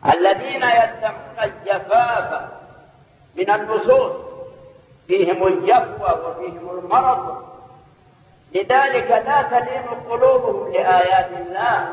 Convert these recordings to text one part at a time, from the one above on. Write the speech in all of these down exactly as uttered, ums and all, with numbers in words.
الذين يدعون الجفاف من النصوص فيهم الجفوة وفيهم المرض، لذلك لا تلين قلوبهم لآيات الله،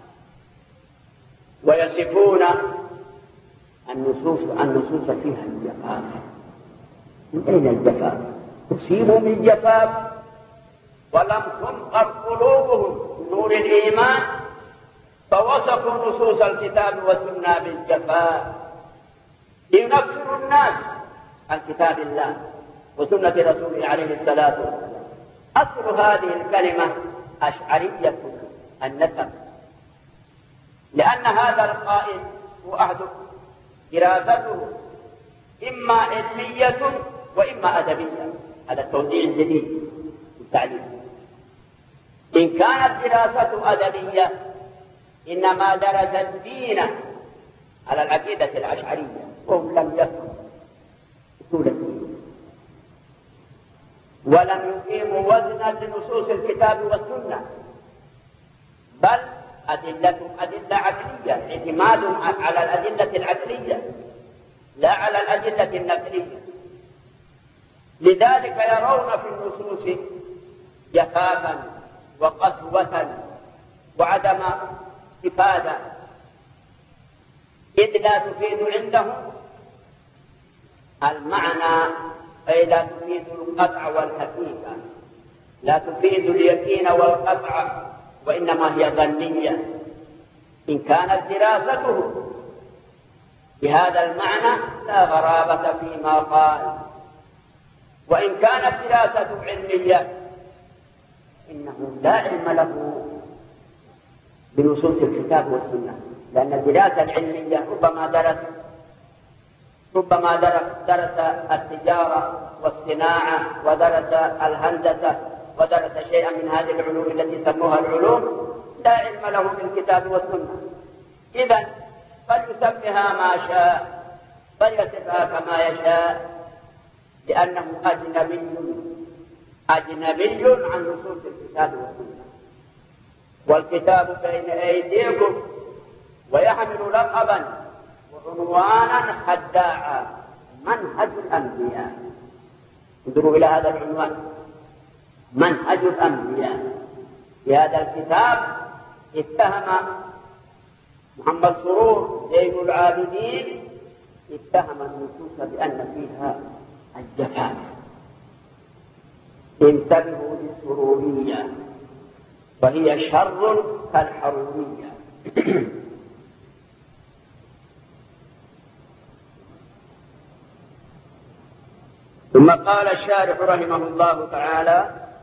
ويصفون النصوص النصوص فيها الجفاف. من أين الجفاف؟ أصيبوا بالجفاف ولم تنقر قلوبهم نور الإيمان، فوصفوا نصوص الكتاب والسنة بالجفاف لينفروا الناس عن كتاب الله وسنة رسوله عليه الصلاة والسلام. أصل هذه الكلمة أشعرية النسب، لأن هذا القائل هو أحد دراسته إما علمية وإما أدبية. هذا التوزيع الجديد في التعليم. إن كانت دراسته أدبية إنما درس الدين على العقيدة الأشعرية، وهم لم يفهموا أصول الدين ولم يقيموا وزنا لنصوص الكتاب والسنة، بل أدلتهم أدلة عقلية، اعتمادهم على الأدلة العقلية لا على الأدلة النقلية. لذلك يرون في النصوص جفافا وقسوة وعدم إفادة، إذ لا تفيد عندهم المعنى، أي لا تفيد القطع والحقيقة، لا تفيد اليقين والقطع، وإنما هي ظنية. إن كانت دراسته بهذا المعنى لا غرابة فيما قال، وإن كانت دراسته علمية إنه لا علم له بنصوص الكتاب والسنة، لأن الدراسة العلمية ربما درس ربما درس التجارة والصناعة ودرس الهندسة ودرس شيئا من هذه العلوم التي سموها العلوم، لا علم له بالكتاب والسنة. إذن فليسمها ما شاء فليصفها كما يشاء، لأنه أجنبي أجنبي عن نصوص الكتاب والسنة. والكتاب بين أيديكم ويحمل لقبا وعنوانا خداعا منهج الأنبياء. انظروا إلى هذا العنوان، منهج الأنبياء. في هذا الكتاب اتهم محمد سرور زين العابدين اتهم النصوص بأن فيها الجفاف. انتبهوا للسرورية وهي شر كالحرورية. ثم قال الشارح رحمه الله تعالى: